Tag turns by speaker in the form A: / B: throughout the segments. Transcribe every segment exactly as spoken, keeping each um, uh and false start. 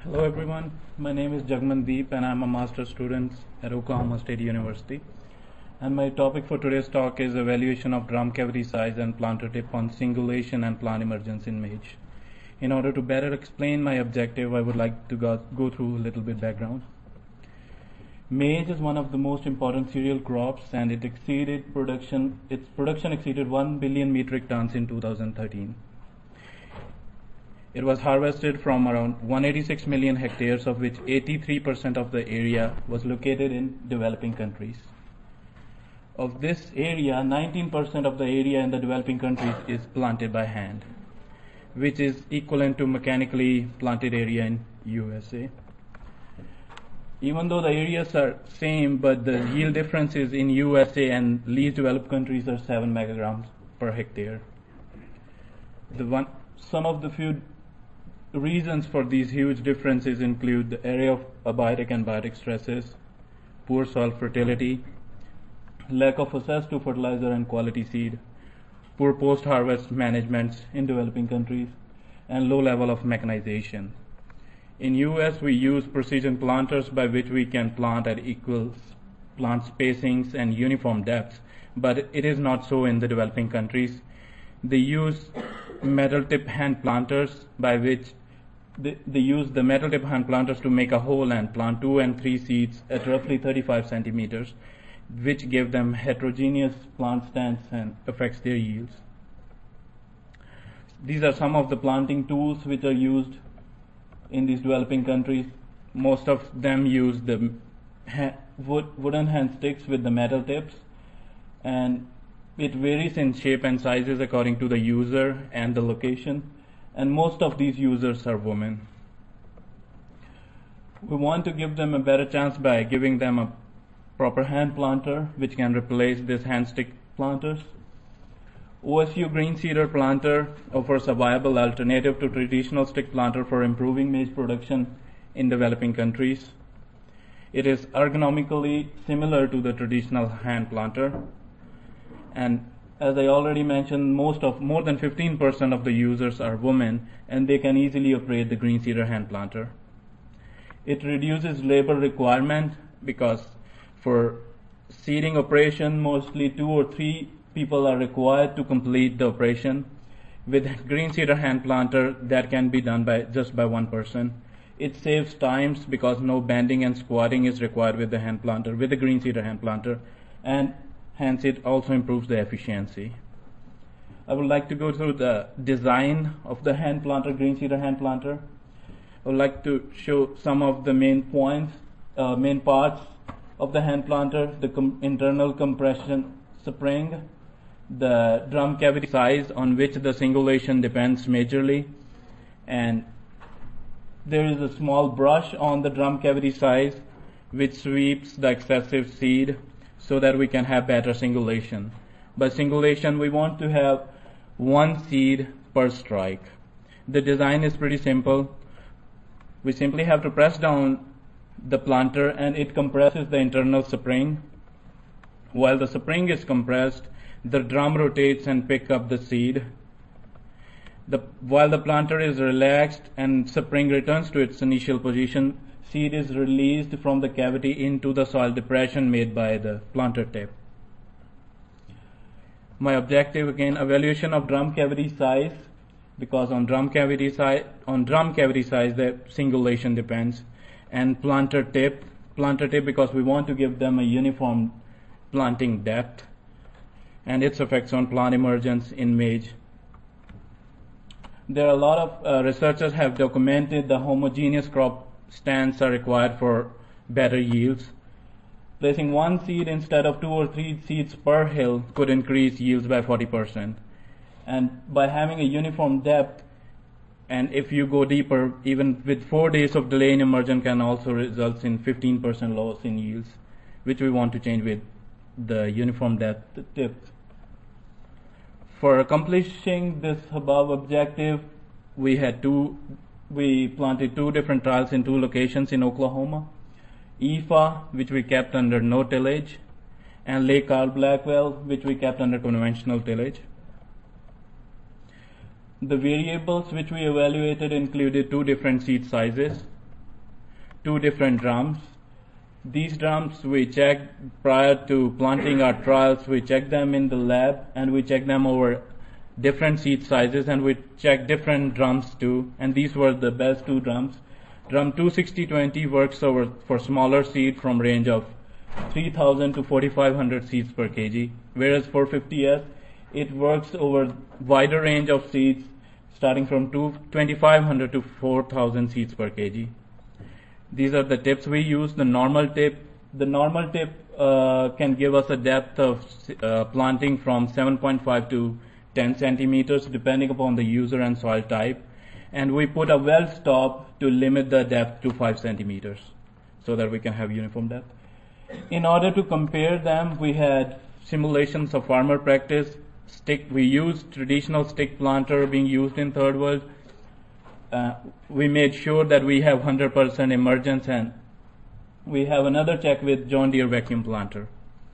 A: Hello everyone, my name is Jagmandeep and I'm a master's student at Oklahoma State University. And my topic for today's talk is evaluation of drum cavity size and planter tip on singulation and plant emergence in maize. In order to better explain my objective, I would like to go, go through a little bit background. Maize is one of the most important cereal crops and it exceeded production, its production exceeded one billion metric tons in two thousand thirteen. It was harvested from around one hundred eighty-six million hectares, of which eighty-three percent of the area was located in developing countries. Of this area, nineteen percent of the area in the developing countries is planted by hand, which is equivalent to mechanically planted area in U S A. Even though the areas are same, but the yield differences in U S A and least developed countries are seven megagrams per hectare. The one, some of the few reasons for these huge differences include the area of abiotic and biotic stresses, poor soil fertility, lack of access to fertilizer and quality seed, poor post-harvest management in developing countries, and low level of mechanization. In U S, we use precision planters by which we can plant at equal plant spacings and uniform depths, but it is not so in the developing countries. They use metal tip hand planters by which they, they use the metal tip hand planters to make a hole and plant two and three seeds at roughly thirty-five centimeters, which give them heterogeneous plant stands and affects their yields. These are some of the planting tools which are used in these developing countries. Most of them use the ha- wood, wooden hand sticks with the metal tips, and it varies in shape and sizes according to the user and the location, and most of these users are women. We want to give them a better chance by giving them a proper hand planter which can replace these hand stick planters. O S U green seeder planter offers a viable alternative to traditional stick planter for improving maize production in developing countries. It is ergonomically similar to the traditional hand planter. And as I already mentioned, most of more than fifteen percent of the users are women, and they can easily operate the green seeder hand planter. It reduces labor requirement because for seeding operation, mostly two or three people are required to complete the operation. With green seeder hand planter, that can be done by just by one person. It saves times because no bending and squatting is required with the hand planter, with the green seeder hand planter, and hence it also improves the efficiency. I would like to go through the design of the hand planter, green seeder hand planter. I would like to show some of the main points, uh, main parts of the hand planter: the com- internal compression spring, the drum cavity size on which the singulation depends majorly, and there is a small brush on the drum cavity size which sweeps the excessive seed so that we can have better singulation. By singulation, we want to have one seed per strike. The design is pretty simple. We simply have to press down the planter and it compresses the internal spring. While the spring is compressed, the drum rotates and picks up the seed. The, while the planter is relaxed and spring returns to its initial position, seed is released from the cavity into the soil depression made by the planter tip. My objective, again, evaluation of drum cavity size, because on drum cavity size, on drum cavity size the singulation depends, and planter tip, planter tip because we want to give them a uniform planting depth, and its effects on plant emergence in maize. There are a lot of uh, researchers have documented the homogeneous crop stands are required for better yields. Placing one seed instead of two or three seeds per hill could increase yields by forty percent. And by having a uniform depth, and if you go deeper, even with four days of delay in emergence can also result in fifteen percent loss in yields, which we want to change with the uniform depth tips. For accomplishing this above objective, we had two We planted two different trials in two locations in Oklahoma. E F A, which we kept under no tillage, and Lake Carl Blackwell, which we kept under conventional tillage. The variables which we evaluated included two different seed sizes. two different drums. These drums we checked prior to planting our trials. We checked them in the lab and we checked them over different seed sizes, and we checked different drums too. And these were the best two drums. Drum two sixty twenty works over for smaller seed from range of three thousand to forty-five hundred seeds per kg, whereas four fifty S it works over wider range of seeds starting from twenty-five hundred to four thousand seeds per kg. These are the tips we use. The normal tip, the normal tip uh, can give us a depth of uh, planting from seven point five to ten centimeters depending upon the user and soil type. And we put a well stop to limit the depth to five centimeters so that we can have uniform depth. In order to compare them, we had simulations of farmer practice. Stick, we used traditional stick planter being used in third world. Uh, we made sure that we have one hundred percent emergence, and we have another check with John Deere vacuum planter.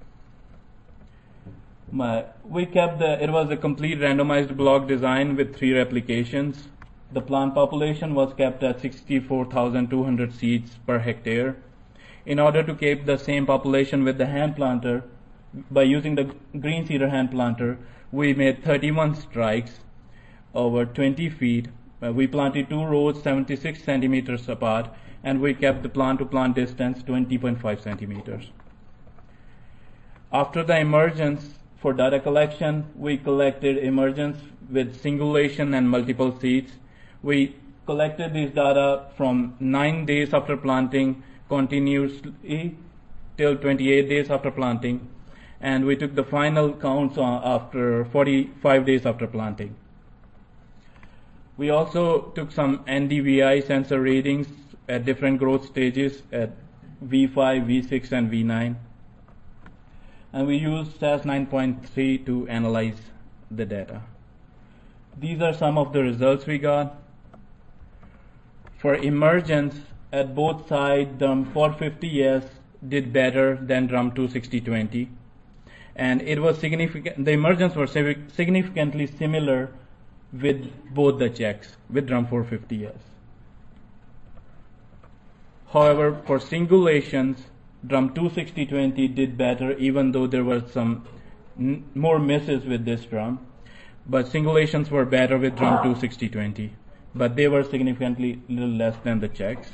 A: My, we kept the, it was a complete randomized block design with three replications. The plant population was kept at sixty-four thousand two hundred seeds per hectare. In order to keep the same population with the hand planter, by using the green seeder hand planter, we made thirty-one strikes over twenty feet. Uh, we planted two rows seventy-six centimeters apart, and we kept the plant to plant distance twenty point five centimeters. After the emergence, for data collection, we collected emergence with singulation and multiple seeds. We collected these data from nine days after planting continuously till twenty-eight days after planting, and we took the final counts after forty-five days after planting. We also took some N D V I sensor readings at different growth stages at V five, V six, and V nine. And we used S A S nine point three to analyze the data. These are some of the results we got. For emergence, at both sides, drum four fifty S did better than drum two sixty twenty. And it was significant, the emergence was significantly similar with both the checks, with drum four fifty S. However, for singulations, drum two sixty twenty did better, even though there were some n- more misses with this drum. But singulations were better with drum two sixty twenty, but they were significantly little less than the checks.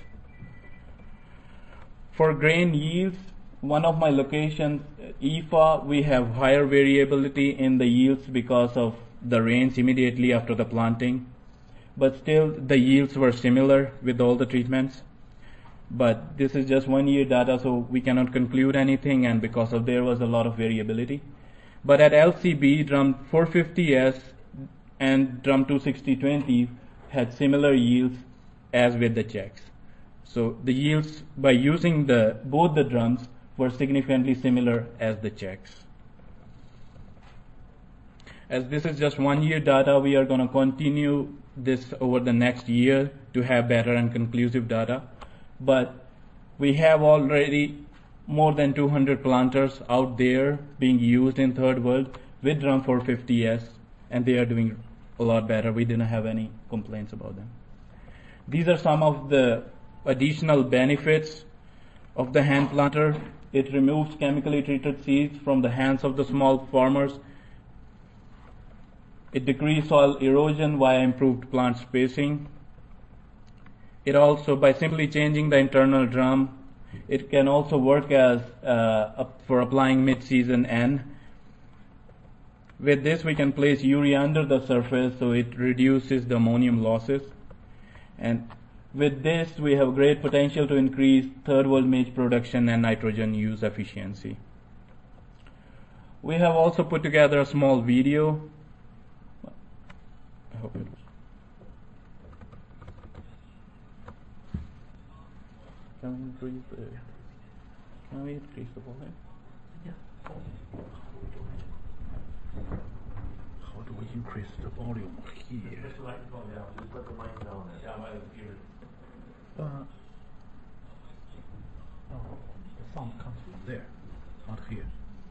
A: For grain yields, one of my locations, I F A, we have higher variability in the yields because of the rains immediately after the planting. But still, the yields were similar with all the treatments. But this is just one year data, so we cannot conclude anything, and because of there was a lot of variability. But at L C B, drum four fifty S and drum two sixty twenty had similar yields as with the checks. So the yields by using the both the drums were significantly similar as the checks. As this is just one year data, we are going to continue this over the next year to have better and conclusive data. But we have already more than two hundred planters out there being used in third world with drum four fifty S, and they are doing a lot better. We didn't have any complaints about them. These are some of the additional benefits of the hand planter. It removes chemically treated seeds from the hands of the small farmers. It decreased soil erosion via improved plant spacing. It also, by simply changing the internal drum, it can also work as uh, for applying mid-season N. With this, we can place urea under the surface, so it reduces the ammonium losses. And with this, we have great potential to increase third world maize production and nitrogen use efficiency. We have also put together a small video. I hope it Can we increase the, can we increase the volume?
B: Yeah.
C: How do we increase the volume here?
B: Just like go down, just put the mic down there. Yeah, my computer.
C: Uh, oh, the sound comes from there, not here.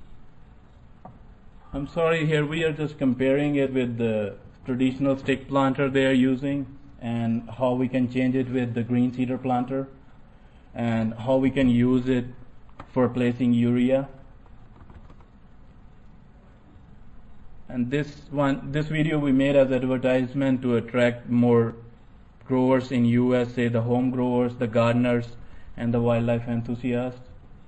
A: I'm sorry, here we are just comparing it with the traditional stick planter they are using and how we can change it with the green seeder planter. and how we can use it for placing urea. And this one, this video we made as advertisement to attract more growers in U S, say the home growers, the gardeners, and the wildlife enthusiasts.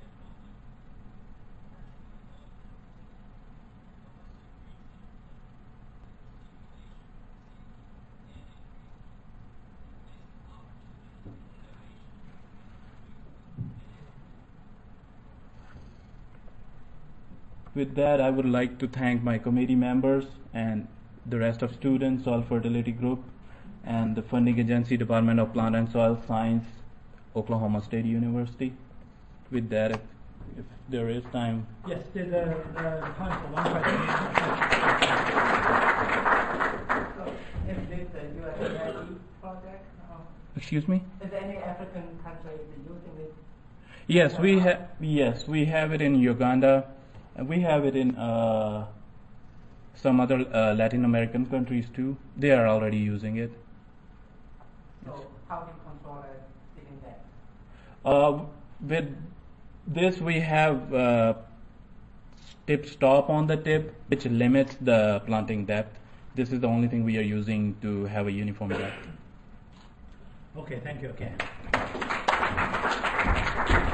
A: With that, I would like to thank my committee members and the rest of students, Soil Fertility Group, and the funding agency, Department of Plant and Soil Science, Oklahoma State University. With that, if, if there is time.
D: Yes, there's a, uh, time for one question.
E: So, is this the U S A I D project? Or
A: Excuse me?
E: is any African country using it?
A: Yes, we have. Yes, we have it in Uganda, and we have it in uh, some other uh, Latin American countries too. They are already using it.
E: So how do you control it sitting there?
A: Uh, with this, we have uh, tip stop on the tip, which limits the planting depth. This is the only thing we are using to have a uniform depth.
D: Okay, thank you.
A: Okay.